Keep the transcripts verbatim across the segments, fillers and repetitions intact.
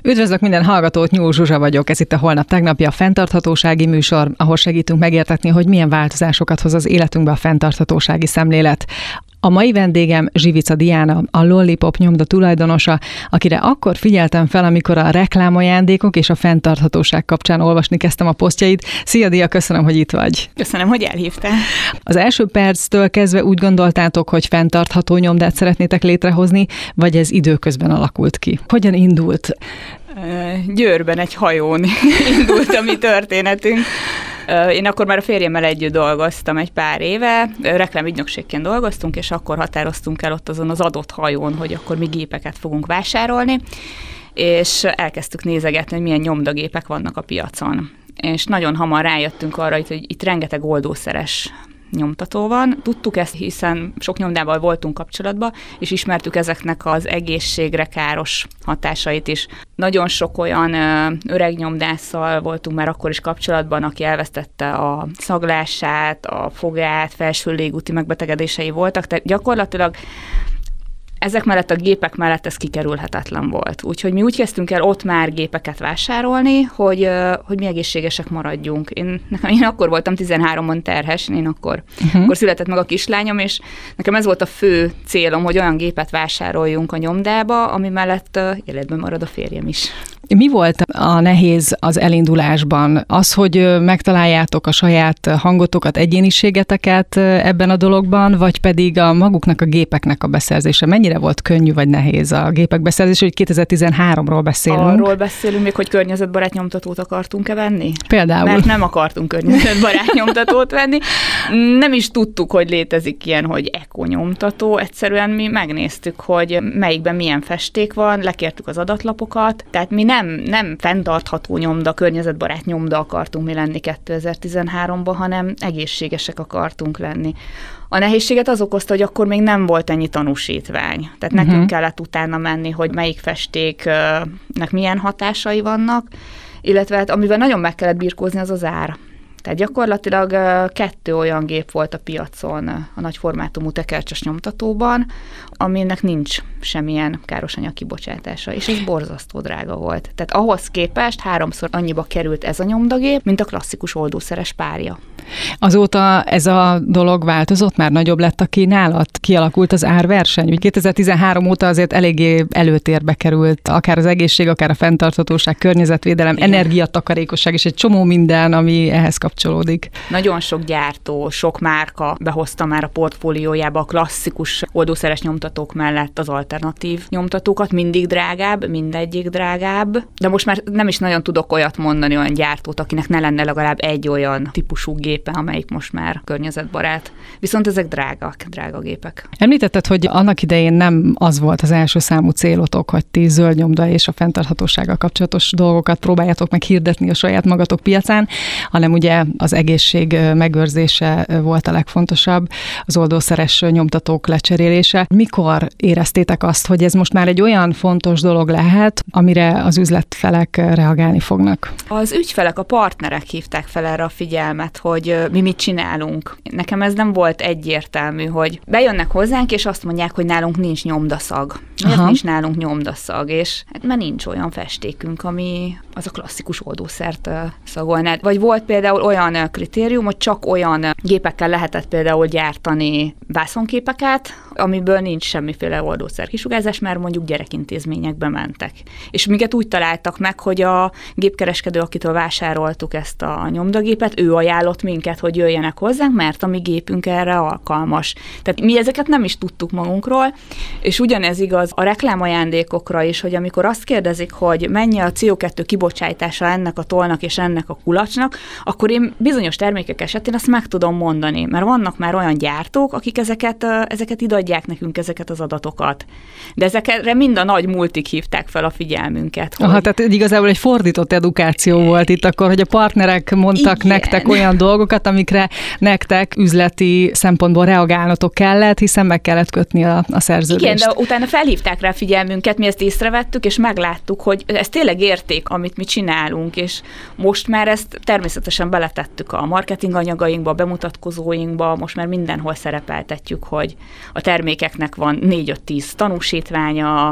Üdvözlök minden hallgatót, Nyúl Zsuzsa vagyok. Ez itt a Holnap tegnapja, a fenntarthatósági műsor, ahol segítünk megértetni, hogy milyen változásokat hoz az életünkbe a fenntarthatósági szemlélet. A mai vendégem Zsivica Diana, a Lollipop nyomda tulajdonosa, akire akkor figyeltem fel, amikor a reklámajándékok és a fenntarthatóság kapcsán olvasni kezdtem a posztjait. Szia, Dia, köszönöm, hogy itt vagy. Köszönöm, hogy elhívtál. Az első perctől kezdve úgy gondoltátok, hogy fenntartható nyomdát szeretnétek létrehozni, vagy ez időközben alakult ki? Hogyan indult? Győrben egy hajón indult a mi történetünk. Én akkor már a férjemmel együtt dolgoztam egy pár éve, reklámügynökségként dolgoztunk, és akkor határoztunk el ott azon az adott hajón, hogy akkor mi gépeket fogunk vásárolni, és elkezdtük nézegetni, hogy milyen nyomdagépek vannak a piacon. És nagyon hamar rájöttünk arra, hogy itt rengeteg oldószeres nyomtató van. Tudtuk ezt, hiszen sok nyomdával voltunk kapcsolatban, és ismertük ezeknek az egészségre káros hatásait is. Nagyon sok olyan ö, öreg nyomdásszal voltunk már akkor is kapcsolatban, aki elvesztette a szaglását, a fogát, felső légúti megbetegedései voltak, tehát gyakorlatilag ezek mellett a gépek mellett ez kikerülhetetlen volt. Úgyhogy mi úgy kezdtünk el ott már gépeket vásárolni, hogy, hogy mi egészségesek maradjunk. Én, nekem, én akkor voltam tizenháromon terhes, én akkor, uh-huh. akkor született meg a kislányom, és nekem ez volt a fő célom, hogy olyan gépet vásároljunk a nyomdába, ami mellett életben marad a férjem is. Mi volt a nehéz az elindulásban? Az, hogy megtaláljátok a saját hangotokat, egyéniségeteket ebben a dologban, vagy pedig a maguknak a gépeknek a beszerzése? Mennyire volt könnyű vagy nehéz a gépek beszerzése, hogy kétezer-tizenháromról beszélünk? Arról beszélünk még, hogy környezetbarát nyomtatót akartunk-e venni? Például. Mert nem akartunk környezetbarát nyomtatót venni. Nem is tudtuk, hogy létezik ilyen, hogy eko-nyomtató. Egyszerűen mi megnéztük, hogy melyikben milyen festék van, lekértük az adatlapokat, tehát mi nem, nem fenntartható nyomda, környezetbarát nyomda akartunk mi lenni kétezer-tizenháromban, hanem egészségesek akartunk lenni. A nehézséget az okozta, hogy akkor még nem volt ennyi tanúsítvány. Tehát uh-huh. nekünk kellett utána menni, hogy melyik festéknek milyen hatásai vannak, illetve hát, amivel nagyon meg kellett birkózni, az az ár. Tehát gyakorlatilag kettő olyan gép volt a piacon a nagyformátumú tekercses nyomtatóban, aminek nincs semmilyen károsanyag kibocsátása, és ez borzasztó drága volt. Tehát ahhoz képest háromszor annyiba került ez a nyomdagép, mint a klasszikus oldószeres párja. Azóta ez a dolog változott, már nagyobb lett a kínálat, kialakult az árverseny. Úgy kétezer-tizenhárom óta azért eléggé előtérbe került akár az egészség, akár a fenntarthatóság, környezetvédelem, igen. energiatakarékosság és egy csomó minden, ami ehhez kapcsolódik. Nagyon sok gyártó, sok márka behozta már a portfóliójába a klasszikus oldószeres nyomtatók mellett az alternatív nyomtatókat, mindig drágább, mindegyik drágább, de most már nem is nagyon tudok olyat mondani, olyan gyártót, akinek ne lenne legalább egy olyan típusú gépe, amelyik most már környezetbarát. Viszont ezek drága, drága gépek. Említetted, hogy annak idején nem az volt az első számú célotok, hogy ti zöld nyomda és a fenntarthatósággal kapcsolatos dolgokat próbáljátok meg hirdetni a saját magatok piacán, hanem ugye az egészség megőrzése volt a legfontosabb, az oldószeres nyomtatók lecserélése. Mikor éreztétek azt, hogy ez most már egy olyan fontos dolog lehet, amire az üzletfelek reagálni fognak? Az ügyfelek, a partnerek hívták fel erre a figyelmet, hogy mi mit csinálunk. Nekem ez nem volt egyértelmű, hogy bejönnek hozzánk, és azt mondják, hogy nálunk nincs nyomdaszag. Miért nincs nálunk nyomdaszag? És hát mert nincs olyan festékünk, ami az a klasszikus oldószert szagolná. Vagy volt például olyan kritérium, hogy csak olyan gépekkel lehetett például gyártani vászonképeket, amiből nincs semmiféle oldószer kisugárzás, mert mondjuk gyerekintézményekbe mentek. És minket úgy találtak meg, hogy a gépkereskedő, akitől vásároltuk ezt a nyomdagépet, ő ajánlott minket, hogy jöjjenek hozzánk, mert a mi gépünk erre alkalmas. Tehát mi ezeket nem is tudtuk magunkról, és ugyanez igaz a reklámajándékokra is, hogy amikor azt kérdezik, hogy mennyi a cé o kettő kibocsátása ennek a tollnak és ennek a kulacsnak, akkor én bizonyos termékek esetén azt meg tudom mondani, mert vannak már olyan gyártók, akik ezeket, ezeket idadják nekünk, ezeket az adatokat. De ezekre mind a nagy multik hívták fel a figyelmünket. Hogy... Aha, tehát igazából egy fordított edukáció volt itt akkor, hogy a partnerek mondtak igen. nektek olyan dolgokat, amikre nektek üzleti szempontból reagálnotok kellett, hiszen meg kellett kötni a, a szerződést. Igen, de utána felhívták rá figyelmünket, mi ezt észrevettük, és megláttuk, hogy ez tényleg érték, amit mi csinálunk, és most már ezt természetesen beletettük a marketing anyagainkba, a bemutatkozóinkba, most már mindenhol szerepeltetjük, hogy a termékeknek van négy-öt-tíz tanúsítványa,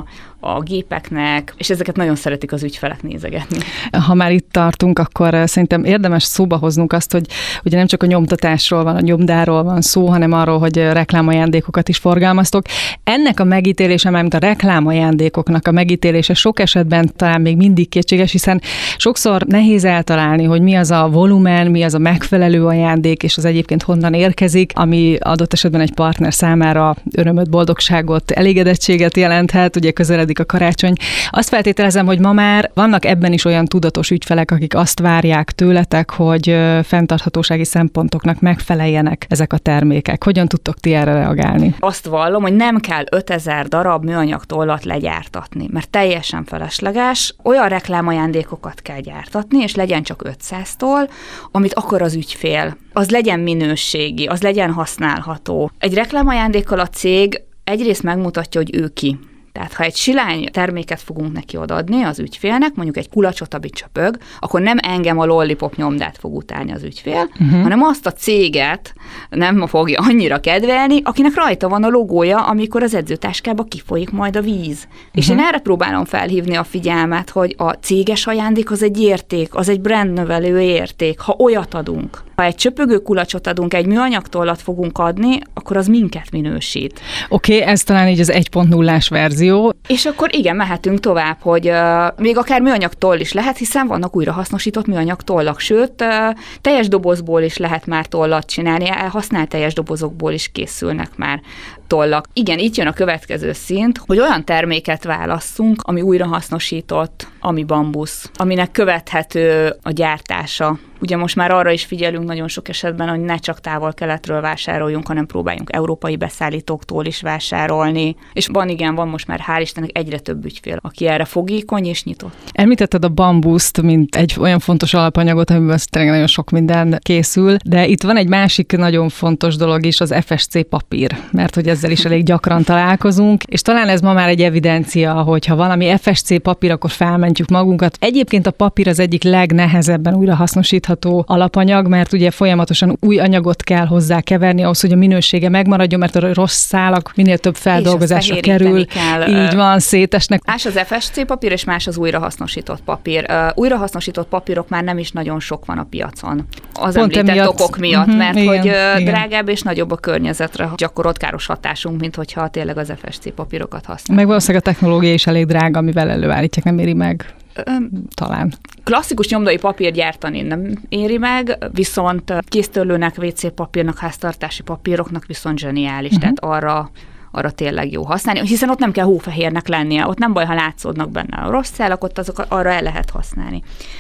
a gépeknek, és ezeket nagyon szeretik az ügyfelek nézegetni. Ha már itt tartunk, akkor szerintem érdemes szóba hoznunk azt, hogy ugye nem csak a nyomtatásról van, a nyomdáról van szó, hanem arról, hogy reklámajándékokat is forgalmaztok. Ennek a megítélése, mármint a reklámajándékoknak a megítélése sok esetben talán még mindig kétséges, hiszen sokszor nehéz eltalálni, hogy mi az a volumen, mi az a megfelelő ajándék, és az egyébként honnan érkezik, ami adott esetben egy partner számára örömöt, boldogságot, elégedettséget jelenthet, ugye közeledik a karácsony. Azt feltételezem, hogy ma már vannak ebben is olyan tudatos ügyfelek, akik azt várják tőletek, hogy fenntarthatósági szempontoknak megfeleljenek ezek a termékek. Hogyan tudtok ti erre reagálni? Azt vallom, hogy nem kell ötezer darab műanyag tollat legyártatni, mert teljesen felesleges. Olyan reklámajándékokat kell gyártatni, és legyen csak ötszáz toll, amit akar az ügyfél. Az legyen minőségi, az legyen használható. Egy reklámajándékkal a cég egyrészt megmutatja, hogy ő ki. Tehát ha egy silány terméket fogunk neki odaadni az ügyfélnek, mondjuk egy kulacsot, amit csöpög, akkor nem engem a lollipop nyomdát fog utálni az ügyfél, uh-huh. hanem azt a céget nem fogja annyira kedvelni, akinek rajta van a logója, amikor az edzőtáskába kifolyik majd a víz. Uh-huh. És én erre próbálom felhívni a figyelmet, hogy a céges ajándék az egy érték, az egy brandnövelő érték, ha olyat adunk. Ha egy csöpögő kulacsot adunk, egy műanyagtollat fogunk adni, akkor az minket minősít. Oké, okay, ez talán így az egy pont nullás verzió. És akkor igen, mehetünk tovább, hogy uh, még akár műanyag toll is lehet, hiszen vannak újrahasznosított műanyag tollak, sőt, uh, teljes dobozból is lehet már tollat csinálni, használt teljes dobozokból is készülnek már tollak. Igen, itt jön a következő szint, hogy olyan terméket válasszunk, ami újrahasznosított, ami bambusz, aminek követhető a gyártása. Ugye most már arra is figyelünk nagyon sok esetben, hogy ne csak távol-keletről vásároljunk, hanem próbáljunk európai beszállítóktól is vásárolni. És van, igen, van most már hál' Istennek egyre több ügyfél, aki erre fogékony és nyitott. Említetted a bambuszt, mint egy olyan fontos alapanyagot, amiben tényleg nagyon sok minden készül, de itt van egy másik nagyon fontos dolog is, az ef es cé papír, mert hogy ezzel is elég gyakran találkozunk, és talán ez ma már egy evidencia, hogy ha valami ef es cé papír, akkor felmentjük magunkat. Egyébként a papír az egyik legnehezebben újrahasznosítható alapanyag, mert ugye folyamatosan új anyagot kell hozzá keverni ahhoz, hogy a minősége megmaradjon, mert a rossz szálak minél több feldolgozásra kerül. Kell. Így van, szétesnek. Más az ef es cé papír, és más az újrahasznosított papír. Uh, újrahasznosított papírok már nem is nagyon sok van a piacon. Az Pont említett emiatt, okok miatt, uh-huh, mert igen, hogy uh, igen. drágább és nagyobb a környezetre gyakorolt káros hatásunk, mint hogyha tényleg az ef es cé papírokat használunk. Meg valószínűleg a technológia is elég drága, amivel előállítják, nem éri meg. Talán. Klasszikus nyomdai papír gyártani nem éri meg, viszont kéztörlőnek, vé cé papírnak, háztartási papíroknak viszont zseniális, uh-huh. tehát arra, arra tényleg jó használni, hiszen ott nem kell hófehérnek lennie, ott nem baj, ha látszódnak benne a rossz szálak, ott azok arra el lehet használni.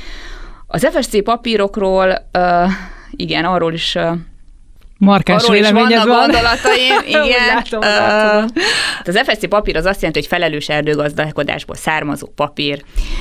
Az ef es cé papírokról, uh, igen, arról is uh, markás véleményed van. Gondolataim, igen. látom, látom. Az ef es cé papír az azt jelenti, hogy felelős erdőgazdálkodásból származó papír,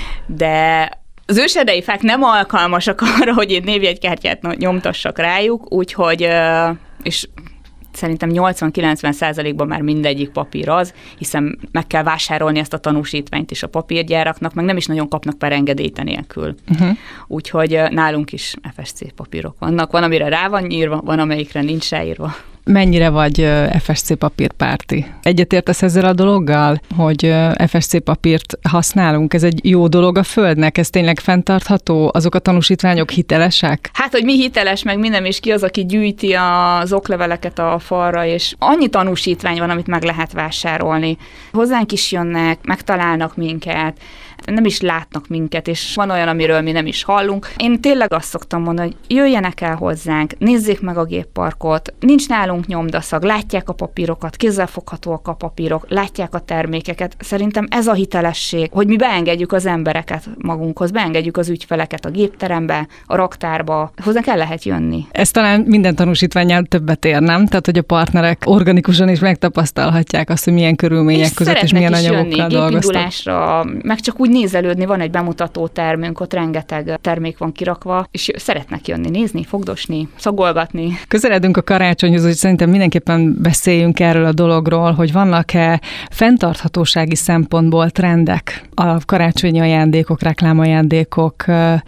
de az őserdei fák nem alkalmasak arra, hogy én névjegykártyát nyomtassak rájuk, úgyhogy, és szerintem nyolcvan-kilencven százalékban már mindegyik papír az, hiszen meg kell vásárolni ezt a tanúsítványt is a papírgyáraknak, meg nem is nagyon kapnak per engedélyt nélkül. Uh-huh. Úgyhogy nálunk is ef es cé papírok vannak. Van, amire rá van írva, van, amelyikre nincs ráírva. Mennyire vagy ef es cé papírpárti? Egyetértesz ezzel a dologgal, hogy ef es cé papírt használunk? Ez egy jó dolog a Földnek? Ez tényleg fenntartható? Azok a tanúsítványok hitelesek? Hát, hogy mi hiteles, meg minden, és ki az, aki gyűjti az okleveleket a falra, és annyi tanúsítvány van, amit meg lehet vásárolni. Hozzánk is jönnek, megtalálnak minket, nem is látnak minket, és van olyan, amiről mi nem is hallunk. Én tényleg azt szoktam mondani, hogy jöjjenek el hozzánk, nézzék meg a gépparkot, nincs nálunk nyomdaszag, látják a papírokat, kézzelfoghatóak a papírok, látják a termékeket. Szerintem ez a hitelesség, hogy mi beengedjük az embereket magunkhoz, beengedjük az ügyfeleket a gépterembe, a raktárba, hozzánk el lehet jönni. Ez talán minden tanúsítvánnyal többet ér, nem? Tehát, hogy a partnerek organikusan is megtapasztalhatják azt, hogy milyen körülmények és között és milyen anyagokkal dolgoztak. Gépindulásra, meg csak úgy nézelődni, van egy bemutató termünk, ott rengeteg termék van kirakva, és szeretnek jönni, nézni, fogdosni, szagolgatni. Közeledünk a karácsonyhoz, hogy szerintem mindenképpen beszéljünk erről a dologról, hogy vannak-e fenntarthatósági szempontból trendek a karácsonyi ajándékok, reklámajándékok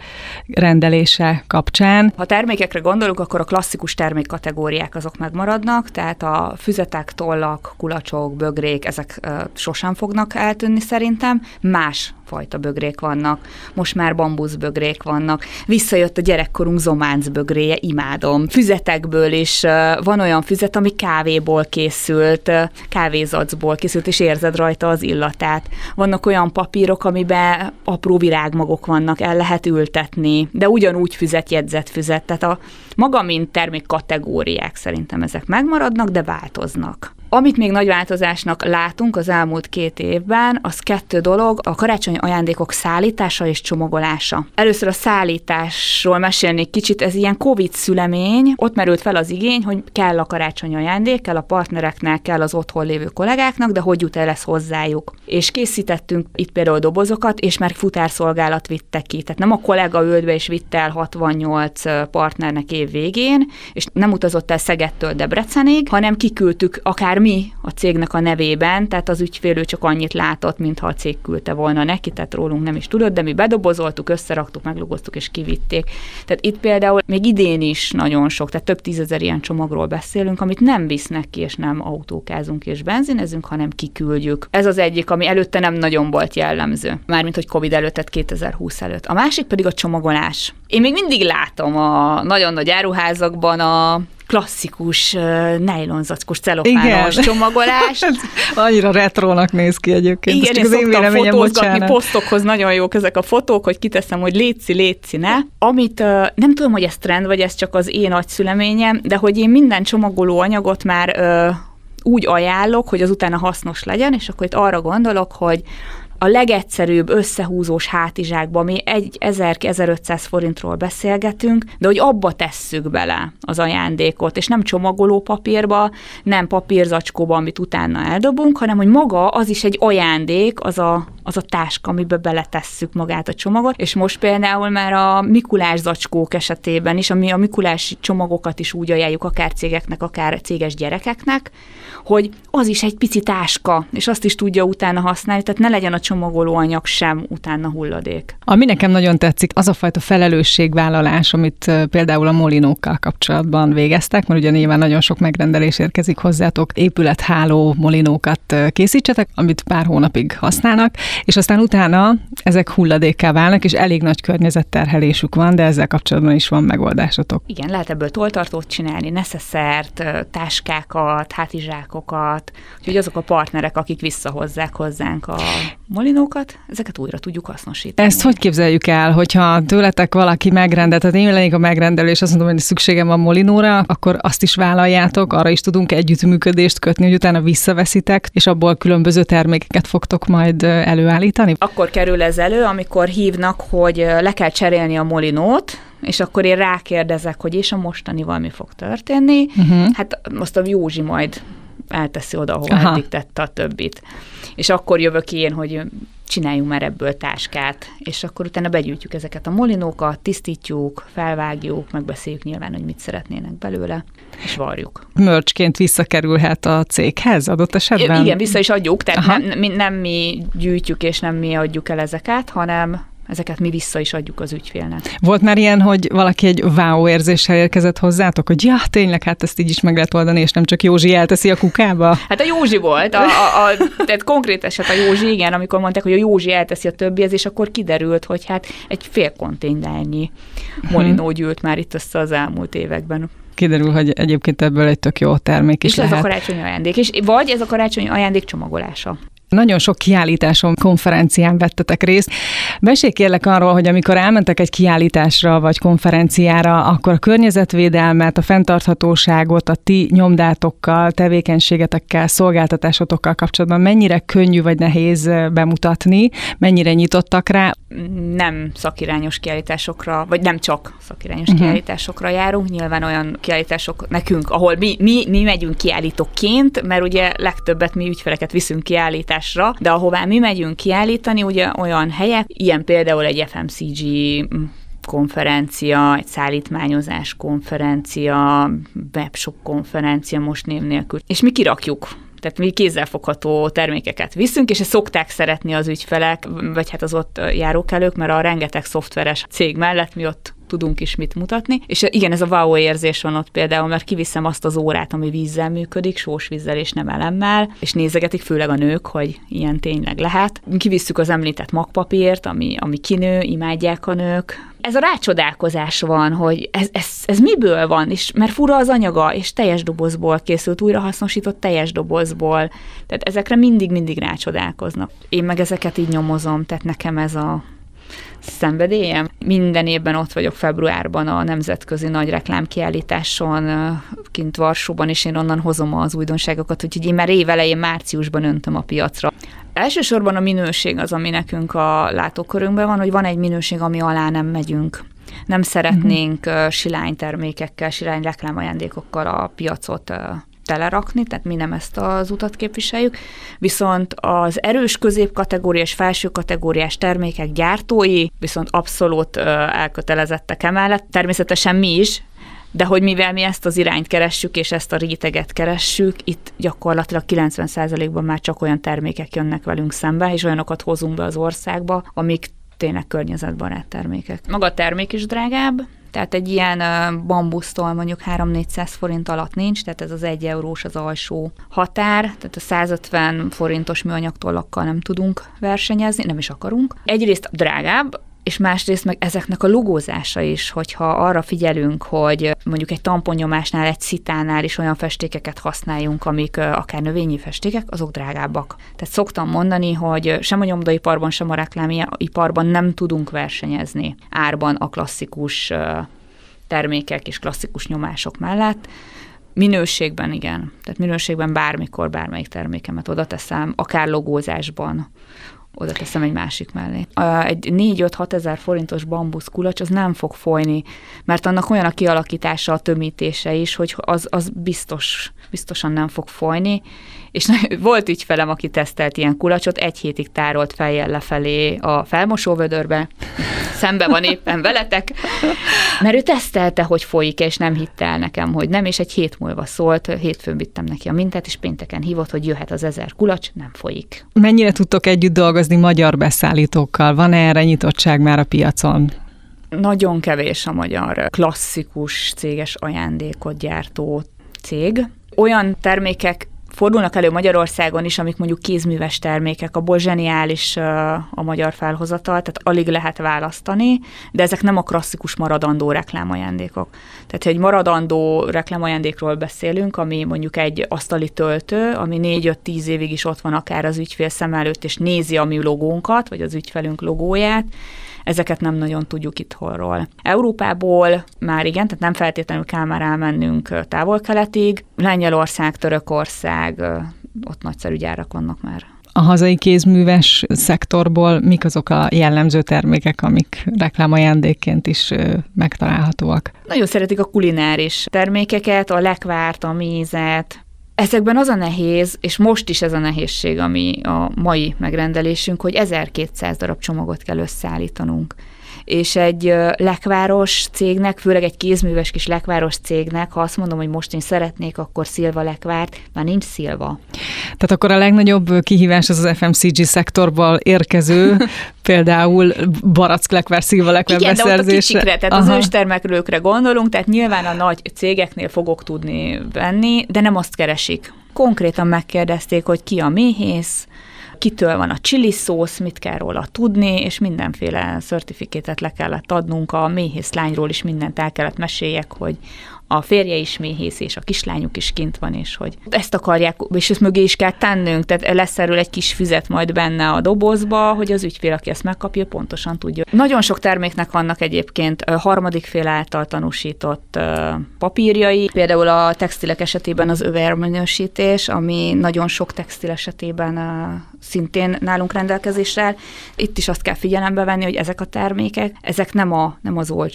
rendelése kapcsán. Ha termékekre gondolunk, akkor a klasszikus termékkategóriák azok megmaradnak, tehát a füzetek, tollak, kulacsok, bögrék, ezek uh, sosem fognak eltűnni szerintem. Más fajta bögrék vannak, most már bambuszbögrék vannak. Visszajött a gyerekkorunk zománc bögréje, imádom. Füzetekből is uh, van olyan füzet, ami kávéból készült, uh, kávézacból készült, és érzed rajta az illatát. Vannak olyan papírok, amiben apró virágmagok vannak, el lehet ültetni, de ugyanúgy füzet, jegyzett füzet. Tehát a maga, mint termékkategóriák szerintem ezek megmaradnak, de változnak. Amit még nagy változásnak látunk az elmúlt két évben, az kettő dolog, a karácsonyi ajándékok szállítása és csomagolása. Először a szállításról mesélnék kicsit, ez ilyen Covid szülemény, ott merült fel az igény, hogy kell a karácsonyi ajándék, kell a partnereknek, kell az otthon lévő kollégáknak, de hogy jut el ez hozzájuk. És készítettünk itt például dobozokat, és már futárszolgálat vitte ki. Tehát nem a kollega ült be és vitte el hatvannyolc partnernek év végén, és nem utazott el Szegedtől Debrecenig, hanem kiküldtük akár mi a cégnek a nevében, tehát az ügyfél csak annyit látott, mintha a cég küldte volna neki, tehát rólunk nem is tudott, de mi bedobozoltuk, összeraktuk, meglogoztuk és kivitték. Tehát itt például még idén is nagyon sok, tehát több tízezer ilyen csomagról beszélünk, amit nem visznek ki, és nem autókázunk és benzinezünk, hanem kiküldjük. Ez az egyik, ami előtte nem nagyon volt jellemző. Mármint, hogy Covid előtt, tehát kétezer-húsz előtt. A másik pedig a csomagolás. Én még mindig látom a nagyon nagy áruházakban a klasszikus uh, nejlonzackos celofános csomagolás. Annyira retrónak néz ki egyébként. Igen, én szoktam fotózgatni, posztokhoz nagyon jók ezek a fotók, hogy kiteszem, hogy létszi, létszi, ne. Amit uh, nem tudom, hogy ez trend, vagy ez csak az én nagyszüleményem, de hogy én minden csomagoló anyagot már uh, úgy ajánlok, hogy az utána hasznos legyen, és akkor itt arra gondolok, hogy a legegyszerűbb összehúzós hátizsákba mi ezer-ezerötszáz forintról beszélgetünk, de hogy abba tesszük bele az ajándékot, és nem csomagoló papírba, nem papírzacskóba, amit utána eldobunk, hanem hogy maga az is egy ajándék, az a, az a táska, amiben beletesszük magát a csomagot, és most például már a Mikulás zacskók esetében is, ami a mikulási csomagokat is úgy ajánljuk akár cégeknek, akár céges gyerekeknek, hogy az is egy pici táska, és azt is tudja utána használni, tehát ne legyen a csomagolóanyag sem utána hulladék. Ami nekem nagyon tetszik, az a fajta felelősségvállalás, amit például a molinókkal kapcsolatban végeztek, mert ugye nyilván nagyon sok megrendelés érkezik hozzátok, épületháló molinókat készítsetek, amit pár hónapig használnak, és aztán utána ezek hulladékká válnak, és elég nagy környezetterhelésük van, de ezzel kapcsolatban is van megoldásotok. Igen, lehet ebből tolltartót csinálni, neszeszert, táskákat, hátizsákokat, úgyhogy azok a partnerek, akik visszahozzák hozzánk a molinókat, ezeket újra tudjuk hasznosítani. Ezt hogy képzeljük el, hogyha tőletek valaki megrendel, tehát én lennék a megrendelő, és azt mondom, hogy szükségem van molinóra, akkor azt is vállaljátok, arra is tudunk együttműködést kötni, hogy utána visszaveszitek, és abból különböző termékeket fogtok majd előállítani? Akkor kerül ez elő, amikor hívnak, hogy le kell cserélni a molinót, és akkor én rákérdezek, hogy és a mostanival mi fog történni. Uh-huh. Hát azt a Józsi majd elteszi oda, ahol Aha. eddig tette a többit. És akkor jövök én, hogy csináljunk már ebből táskát, és akkor utána begyűjtjük ezeket a molinókat, tisztítjuk, felvágjuk, megbeszéljük nyilván, hogy mit szeretnének belőle, és varjuk. Mörcsként visszakerülhet a céghez adott esetben? Igen, vissza is adjuk, tehát nem, nem, nem mi gyűjtjük, és nem mi adjuk el ezeket, hanem ezeket mi vissza is adjuk az ügyfélnek. Volt már ilyen, hogy valaki egy wow érzéssel érkezett hozzátok, hogy ja, tényleg, hát ezt így is meg lehet oldani, és nem csak Józsi elteszi a kukába? Hát a Józsi volt, a, a, a, tehát konkrét eset a Józsi, igen, amikor mondták, hogy a Józsi elteszi a többihez, és akkor kiderült, hogy hát egy fél konténernyi molinó gyűlt már itt össze az elmúlt években. Kiderül, hogy egyébként ebből egy tök jó termék is és lehet. És ez a karácsonyi ajándék, és vagy ez a karácsonyi ajándék csomagolása. Nagyon sok kiállításon, konferencián vettetek részt. Mesélj kérlek arról, hogy amikor elmentek egy kiállításra vagy konferenciára, akkor a környezetvédelmet, a fenntarthatóságot, a ti nyomdátokkal, tevékenységetekkel, szolgáltatásotokkal kapcsolatban mennyire könnyű vagy nehéz bemutatni, mennyire nyitottak rá? Nem szakirányos kiállításokra, vagy nem csak szakirányos uh-huh. kiállításokra járunk, nyilván olyan kiállítások nekünk, ahol mi, mi, mi megyünk kiállítóként, mert ugye legtöbbet mi ügyfeleket viszünk kiállításra, kiállításra, de ahová mi megyünk kiállítani, ugye olyan helyek, ilyen például egy ef em cé gé konferencia, egy szállítmányozás konferencia, webshop konferencia, most név nélkül. És mi kirakjuk. Tehát mi kézzelfogható termékeket viszünk, és ezt szokták szeretni az ügyfelek, vagy hát az ott járókelők, mert a rengeteg szoftveres cég mellett mi ott tudunk is mit mutatni. És igen, ez a wow érzés van ott például, mert kiviszem azt az órát, ami vízzel működik, sós vízzel és nem elemmel, és nézegetik főleg a nők, hogy ilyen tényleg lehet. Kivisszük az említett magpapírt, ami, ami kinő, imádják a nők. Ez a rácsodálkozás van, hogy ez, ez, ez miből van, és mert fura az anyaga, és teljes dobozból készült, újrahasznosított teljes dobozból. Tehát ezekre mindig-mindig rácsodálkoznak. Én meg ezeket így nyomozom, tehát nekem ez a szenvedélyem. Minden évben ott vagyok februárban a nemzetközi nagy reklámkiállításon kint Varsóban, és én onnan hozom az újdonságokat, úgyhogy én már évelején márciusban öntöm a piacra. Elsősorban a minőség az, ami nekünk a látókörünkben van, hogy van egy minőség, ami alá nem megyünk. Nem szeretnénk uh-huh. silány termékekkel, silány reklámajándékokkal a piacot telerakni, tehát mi nem ezt az utat képviseljük, viszont az erős középkategóriás, felső kategóriás termékek gyártói viszont abszolút elkötelezettek emellett, természetesen mi is, de hogy mivel mi ezt az irányt keressük, és ezt a réteget keressük, itt gyakorlatilag kilencven százalékban már csak olyan termékek jönnek velünk szembe, és olyanokat hozunk be az országba, amik tényleg környezetbarát termékek. Maga a termék is drágább, tehát egy ilyen bambusztól mondjuk három-négyszáz forint alatt nincs, tehát ez az egy eurós az alsó határ, tehát a százötven forintos műanyagtollakkal nem tudunk versenyezni, nem is akarunk. Egyrészt drágább, és másrészt meg ezeknek a logózása is, hogyha arra figyelünk, hogy mondjuk egy tamponnyomásnál, egy szitánál is olyan festékeket használjunk, amik akár növényi festékek, azok drágábbak. Tehát szoktam mondani, hogy sem a nyomdaiparban, sem a reklámiparban nem tudunk versenyezni árban a klasszikus termékek és klasszikus nyomások mellett. Minőségben igen. Tehát minőségben bármikor bármelyik termékemet oda teszem, akár logózásban oda teszem egy másik mellé. Egy négy-öt-hat ezer forintos bambusz kulacs, az nem fog folyni, mert annak olyan a kialakítása, a tömítése is, hogy az, az biztos, biztosan nem fog folyni, és volt ügyfelem, aki tesztelt ilyen kulacsot, egy hétig tárolt fejjel lefelé a felmosóvödörbe, szembe van éppen veletek, mert ő tesztelte, hogy folyik, és nem hitte el nekem, hogy nem, és egy hét múlva szólt, hétfőn vittem neki a mintát, és pénteken hívott, hogy jöhet az ezer kulacs, nem folyik. Mennyire tudtok együtt dolgozni magyar beszállítókkal? Van-e erre nyitottság már a piacon? Nagyon kevés a magyar klasszikus céges ajándékot gyártó cég. Olyan termékek fordulnak elő Magyarországon is, amik mondjuk kézműves termékek, abból zseniális a magyar felhozatal, tehát alig lehet választani, de ezek nem a klasszikus maradandó reklámajándékok. Tehát, ha egy maradandó reklámajándékról beszélünk, ami mondjuk egy asztali töltő, ami négy-öt-tíz évig is ott van akár az ügyfél szem előtt, és nézi a mi logónkat, vagy az ügyfelünk logóját, ezeket nem nagyon tudjuk itthonról. Európából már igen, tehát nem feltétlenül kell már elmennünk távol-keletig. Lengyelország, Törökország, ott nagyszerű gyárak vannak már. A hazai kézműves szektorból mik azok a jellemző termékek, amik reklámajándékként is megtalálhatóak? Nagyon szeretik a kulináris termékeket, a lekvárt, a mézet. Ezekben az a nehéz, és most is ez a nehézség, ami a mai megrendelésünk, hogy ezerkétszáz darab csomagot kell összeállítanunk. És egy lekváros cégnek, főleg egy kézműves kis lekváros cégnek, ha azt mondom, hogy most én szeretnék, akkor szilva lekvárt, már nincs szilva. Tehát akkor a legnagyobb kihívás az az ef em cé gé szektorból érkező, például barack lekvár, szilva lekvár igen, beszerzése. Igen, de ott a kicsikre, tehát Aha. az őstermelőkre gondolunk, tehát nyilván a nagy cégeknél fogok tudni venni, de nem azt keresik. Konkrétan megkérdezték, hogy ki a méhész, kitől van a chili szósz, mit kell róla tudni, és mindenféle certifikétet le kellett adnunk, a méhész lányról is mindent el kellett meséljek, hogy a férje is méhész, és a kislányuk is kint van, és hogy ezt akarják, és ezt mögé is kell tennünk, tehát lesz erről egy kis füzet majd benne a dobozba, hogy az ügyfél, aki ezt megkapja, pontosan tudja. Nagyon sok terméknek vannak egyébként harmadik fél által tanúsított papírjai, például a textilek esetében az överminősítés, ami nagyon sok textil esetében szintén nálunk rendelkezésre áll. Itt is azt kell figyelembe venni, hogy ezek a termékek, ezek nem, a, nem az olcsó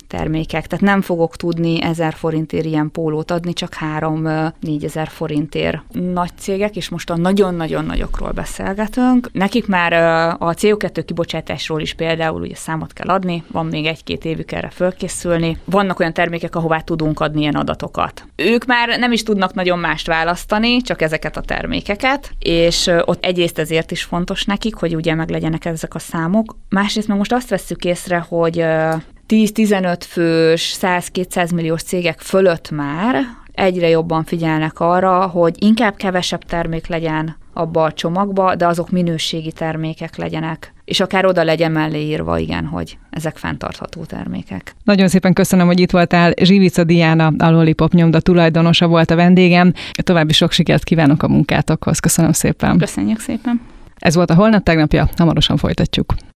termékek, tehát nem fogok tudni ezer forintért ilyen pólót adni, csak három-négyezer forintért. Nagy cégek, és most a nagyon-nagyon nagyokról beszélgetünk, nekik már a cé o kettő kibocsátásról is például ugye számot kell adni, van még egy-két évük erre fölkészülni. Vannak olyan termékek, ahová tudunk adni ilyen adatokat. Ők már nem is tudnak nagyon mást választani, csak ezeket a termékeket, és ott egyrészt ezért is fontos nekik, hogy ugye meglegyenek ezek a számok. Másrészt meg most azt vesszük észre, hogy tíz-tizenöt fős, száz-kétszáz milliós cégek fölött már egyre jobban figyelnek arra, hogy inkább kevesebb termék legyen abba a csomagba, de azok minőségi termékek legyenek. És akár oda legyen mellé írva, igen, hogy ezek fenntartható termékek. Nagyon szépen köszönöm, hogy itt voltál. Zsivica Diana, a Lollipop nyomda tulajdonosa volt a vendégem. További sok sikert kívánok a munkátokhoz. Köszönöm szépen. Köszönjük szépen. Ez volt a Holnap tegnapja, hamarosan folytatjuk.